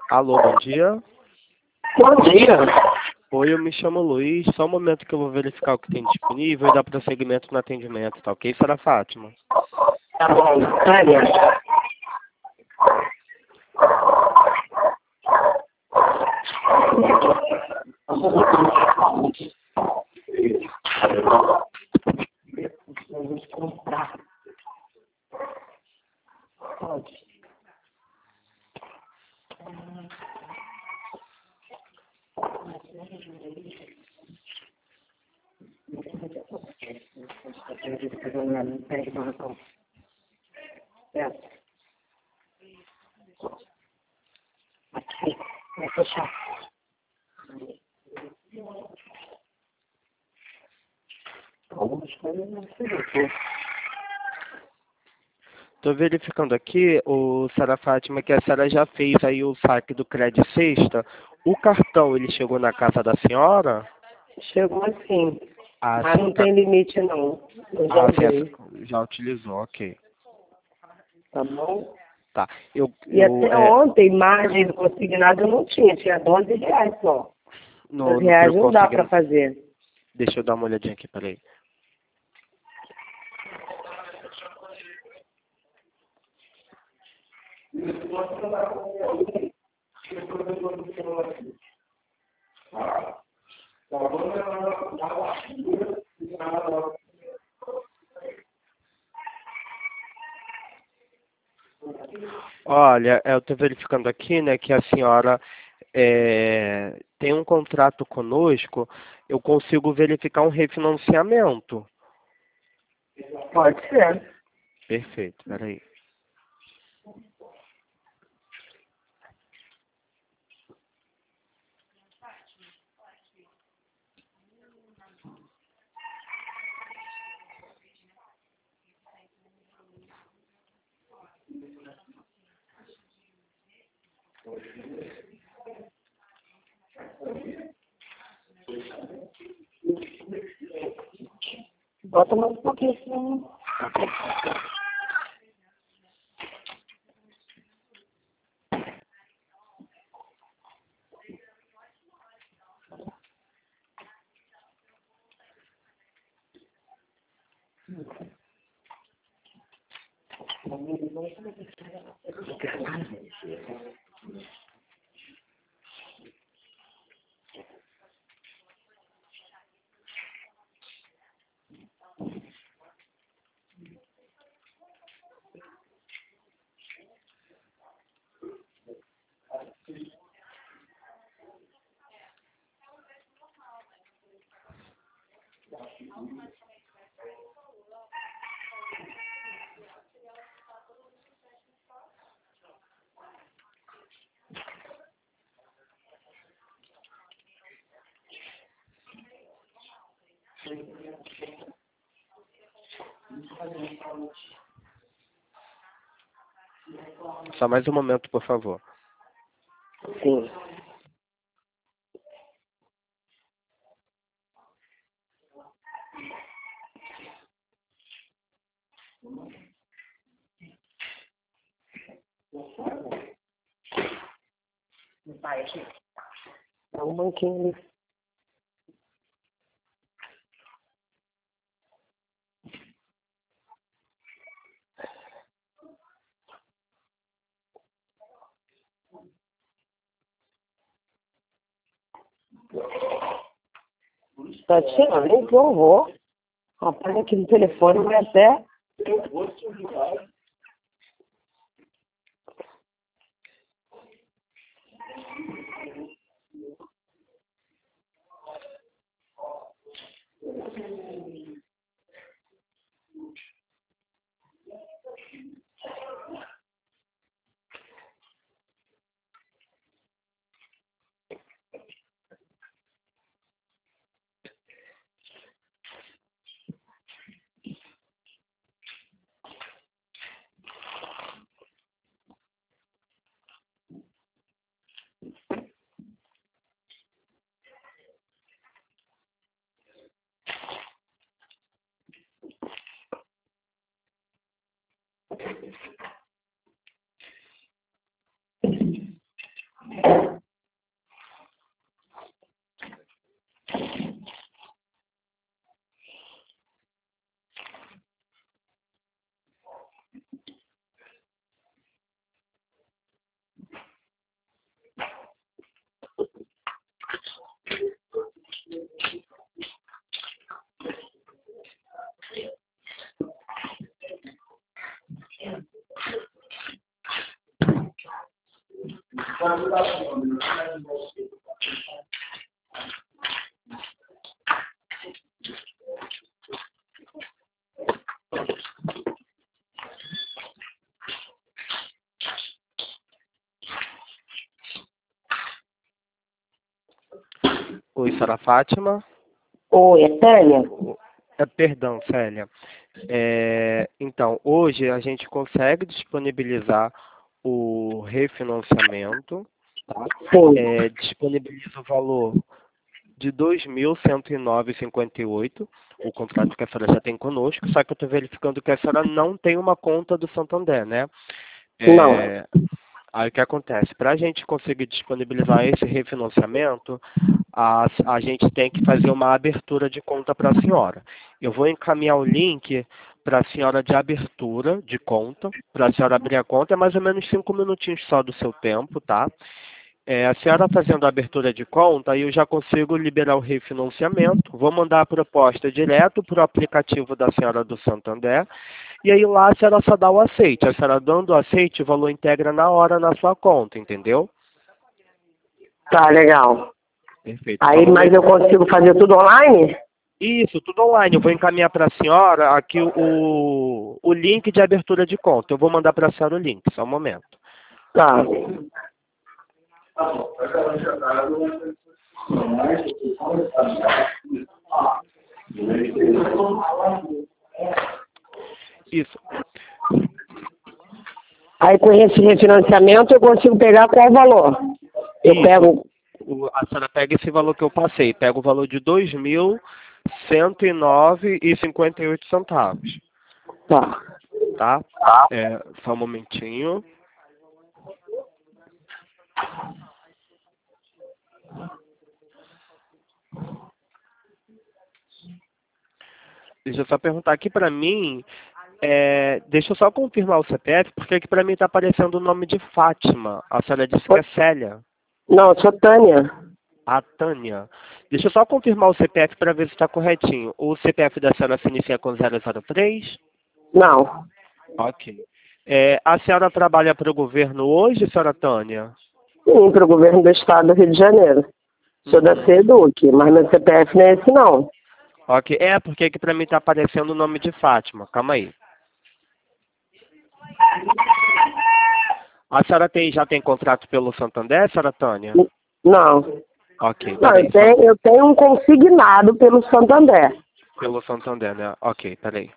Alô, bom dia. Bom dia. Oi, eu me chamo Luiz. Só um momento que eu vou verificar o que tem disponível e dar prosseguimento no atendimento, tá ok, Sra. Fátima? Tá bom, Tânia. Vamos comprar. Pode. Aqui, vai fechar. Algumas coisas não sei o que. Tô verificando aqui, Sra. Fátima, que a senhora já fez aí o saque do Cred Sexta. O cartão, ele chegou na casa da senhora? Chegou assim. Ah, Mas sim, não tem limite não. Eu já sim, usei. já utilizou, ok. Tá bom? Tá. E até ontem, margem consignada eu não tinha. Tinha R$ 12 só. No R$ 12 não dá Proconsegno. para fazer. Deixa eu dar uma olhadinha aqui, peraí. Olha, eu estou verificando aqui, né, que a senhora tem um contrato conosco, eu consigo verificar um refinanciamento. Pode ser. Perfeito, peraí. Bota mais um pouquinho. Só mais um momento, por favor. Sim. Vai aqui. Dá um banquinho ali. Tá tirando, nem que eu vou. Rapaz, aqui no telefone vai até. Oi, Sra. Fátima. Oi, é Tânia? Perdão, Célia. Então, hoje a gente consegue disponibilizar o refinanciamento, tá? Sim. Disponibiliza o valor de R$ 2.109,58, o contrato que a senhora já tem conosco, só que eu estou verificando que a senhora não tem uma conta do Santander, né? Não. Aí o que acontece? Para a gente conseguir disponibilizar esse refinanciamento, a gente tem que fazer uma abertura de conta para a senhora. Eu vou encaminhar o link para a senhora de abertura de conta, para a senhora abrir a conta, é mais ou menos 5 minutinhos só do seu tempo, tá? A senhora fazendo a abertura de conta, aí eu já consigo liberar o refinanciamento. Vou mandar a proposta direto para o aplicativo da senhora do Santander. E aí lá a senhora só dá o aceite. A senhora dando o aceite, o valor integra na hora na sua conta, entendeu? Tá, legal. Perfeito. Aí, mas eu consigo fazer tudo online? Isso, tudo online. Eu vou encaminhar para a senhora aqui o link de abertura de conta. Eu vou mandar para a senhora o link, só um momento. Tá. Isso. Aí com esse refinanciamento eu consigo pegar qual valor? Eu Isso. pego... A senhora pega esse valor que eu passei. Pega o valor de R$ 2.109,58. Tá. Tá? Só um momentinho. Deixa eu só perguntar aqui para mim. Deixa eu só confirmar o CPF, porque aqui para mim está aparecendo o nome de Fátima. A senhora disse que é Célia. Não, eu sou Tânia. A Tânia. Deixa eu só confirmar o CPF para ver se está corretinho. O CPF da senhora se inicia com 003? Não. Ok. A senhora trabalha para o governo hoje, senhora Tânia? Sim, para o governo do estado do Rio de Janeiro. Sou da SEDUC, mas meu CPF não é esse não. Ok. Porque aqui para mim está aparecendo o nome de Fátima. Calma aí. A senhora já tem contrato pelo Santander, senhora Tânia? Não. Ok, Não, peraí. eu tenho um consignado pelo Santander. Pelo Santander, né? Ok, peraí.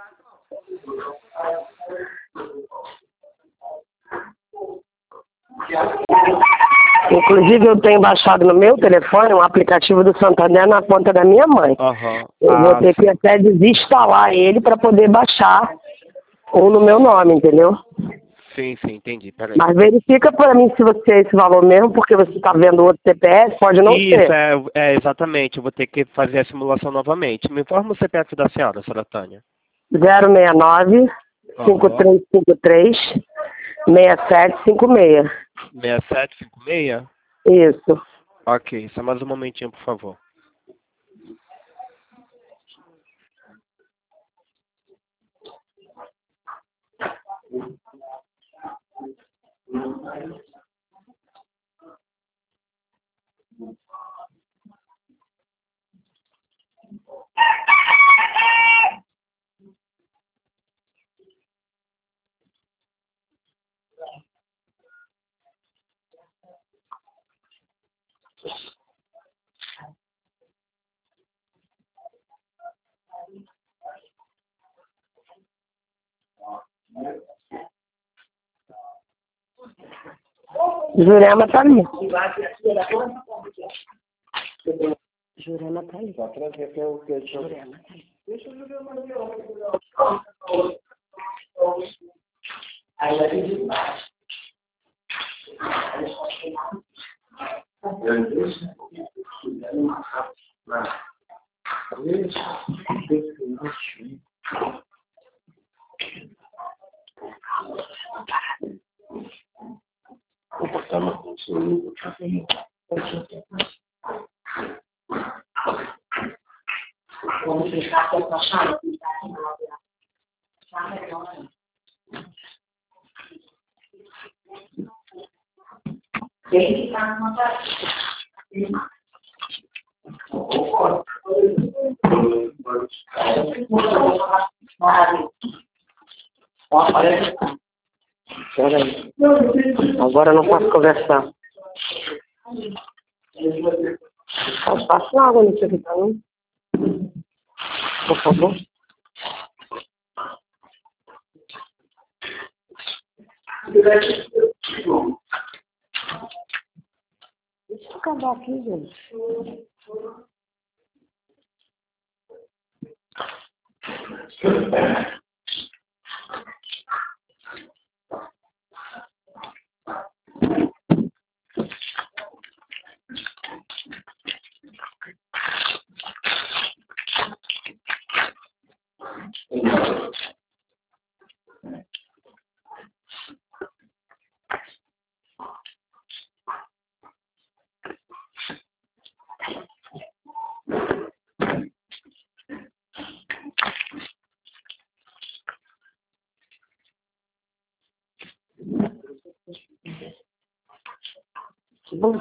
Inclusive eu tenho baixado no meu telefone um aplicativo do Santander na conta da minha mãe. Eu vou ter que até desinstalar ele para poder baixar ou no meu nome, entendeu? Sim, entendi. Peraí. Mas verifica para mim se você é esse valor mesmo, porque você está vendo outro CPF, pode não ser. Isso, exatamente. Eu vou ter que fazer a simulação novamente. Me informa o CPF da senhora Tânia. 069 5353 6756. 6756? Isso. Ok, só mais um momentinho, por favor. Jurema tá ali. Jurema tá ali. Jurema tá ali. Deixa eu Jurema ali, ó. Aí vai pedir mais. Vou botar uma consulta. Vamos fechar com a chave. Peraí. Agora eu não posso conversar. Passa água nisso aqui pra mim. Por favor. Deixa eu acabar aqui, gente. Bom.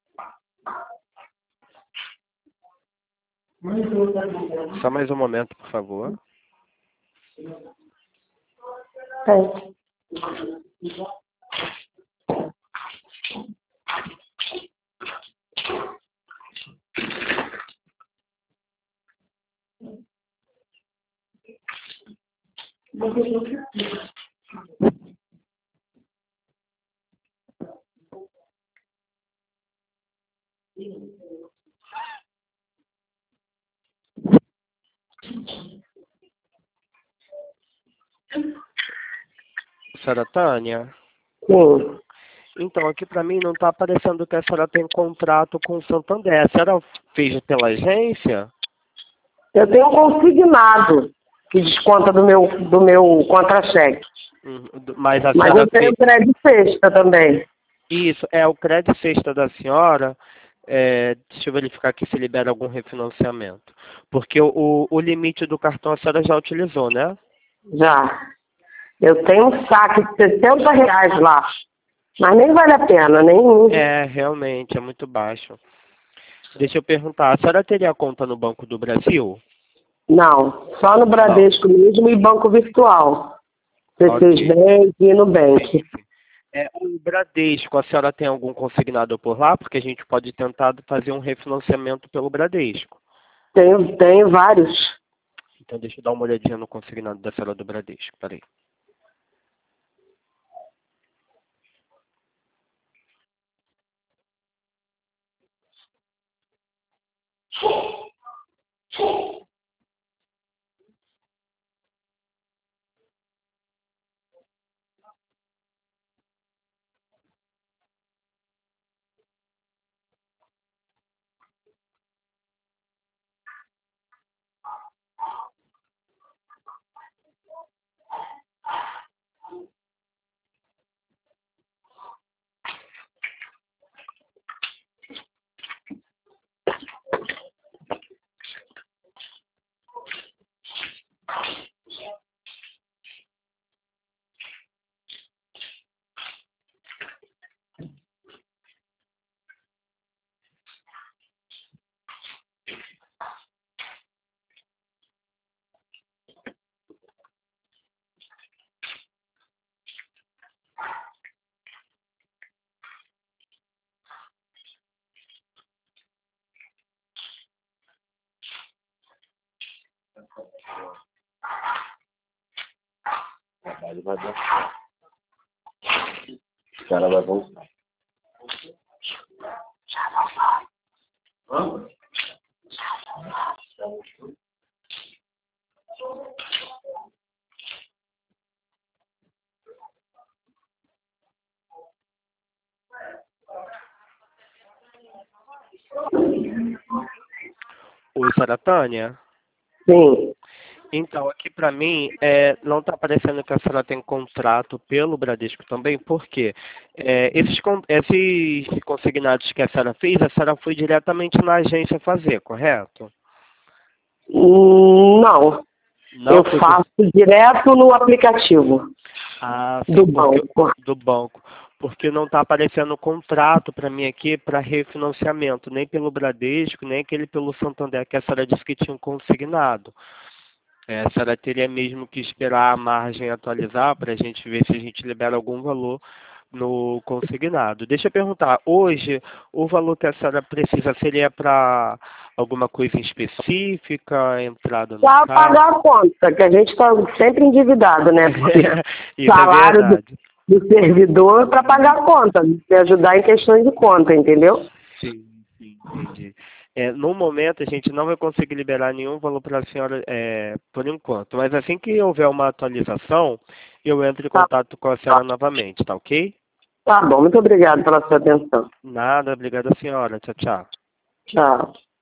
Só mais um momento, por favor. Tem. Senhora Tânia? Sim. Então, aqui para mim não está aparecendo que a senhora tem contrato com o Santander. A senhora fez pela agência? Eu tenho um consignado que desconta do meu contra-cheque. Mas a Mas senhora eu tenho fez... crédito sexta também. Isso, é o crédito sexta da senhora. Deixa eu verificar aqui se libera algum refinanciamento. Porque o limite do cartão a senhora já utilizou, né? Já. Eu tenho um saque de R$ 60 lá. Mas nem vale a pena, nem... Realmente, é muito baixo. Deixa eu perguntar, a senhora teria conta no Banco do Brasil? Não, só no Bradesco mesmo e banco virtual. C6 Bank e Nubank. O Bradesco, a senhora tem algum consignado por lá? Porque a gente pode tentar fazer um refinanciamento pelo Bradesco. Tenho vários. Então deixa eu dar uma olhadinha no consignado da senhora do Bradesco, peraí. Vai voltar. O cara vai voltar. Hã? Oi, senhora Tânia? Sim. Então, aqui para mim, não está aparecendo que a senhora tem contrato pelo Bradesco também, porque esses consignados que a senhora fez, a senhora foi diretamente na agência fazer, correto? Não. Não, eu faço direto no aplicativo sim, do banco. Do banco. porque não está aparecendo contrato para mim aqui para refinanciamento, nem pelo Bradesco, nem aquele pelo Santander, que a senhora disse que tinha um consignado. A senhora teria mesmo que esperar a margem atualizar para a gente ver se a gente libera algum valor no consignado. Deixa eu perguntar, hoje o valor que a senhora precisa seria para alguma coisa em específica, entrada no Para carro? pagar a conta, que a gente está sempre endividado, né? Porque Isso salário é verdade. do servidor é para pagar a conta, me ajudar em questões de conta, entendeu? Sim, entendi. No momento, a gente não vai conseguir liberar nenhum valor para a senhora por enquanto, mas assim que houver uma atualização, eu entro em Tá, contato com a senhora novamente, tá ok? tá bom, muito obrigado pela sua atenção. Nada, obrigado a senhora. Tchau, tchau. Tchau.